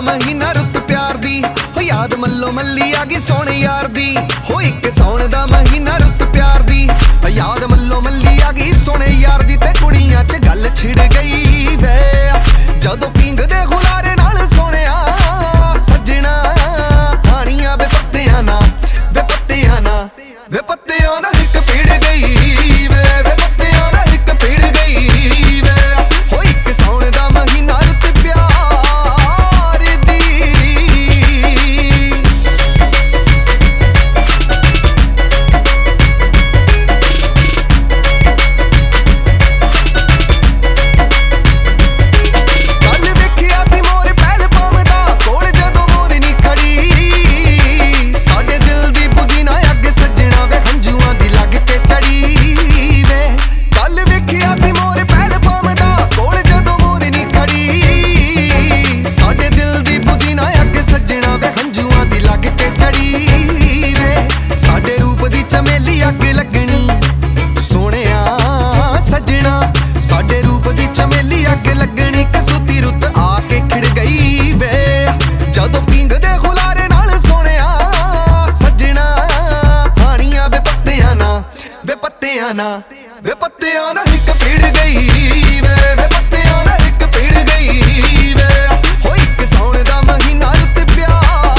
महीना रुत प्यार दी हो याद मल्लो मल्ली आ गई सोने यार दी हो एक सौण दा महीना रुत प्यार दी याद मल्लो मल्ली आ गई सोने यार दी ते कुड़ियां च गल छिड़ गई वे जदों पींग दे गुलारे नाल सोनिया सजना हानियां वे पत्तियां ना वे पत्तियां ना वे पत्तियां ना हिक पीड़ गई वे पत्तियां ना हिक पीड़ गई वे हो एक सौण दा महीना रुत प्यार दी चमेली अग लगनी सोनिया सजना साडे रूप दी चमेली अग लगनी कसूती रुत आके खिड़ गई वे जदों पींग दे गुलारे नाल सोनिया सजना हानियां वे पत्तियां ना वे पत्तियां ना वे पत्तियां ना हिक पीड़ गई वे पत्तियां ना हिक पीड़ गई वे हो एक सौण दा महीना रुत प्यार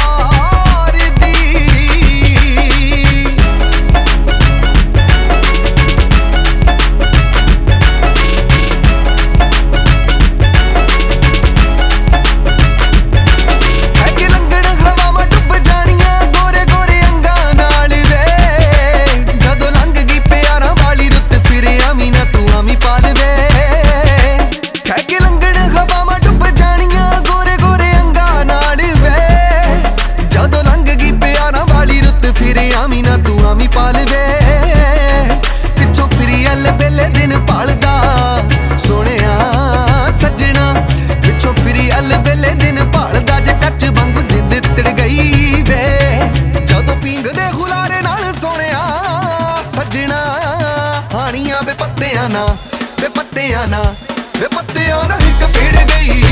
पाल वे पिछों फिरी अल बेले दिन पालदा सोनिया सजना पिछों फिरी अल बेले दिन पालदा जे टच वांगू जिंद तिड़ गई वे जदों पींग दे गुलारे नाल सोनिया सजना हानियां वे पत्तियां ना वे पत्तियां ना वे पत्तियां ना हिक पीड़ गई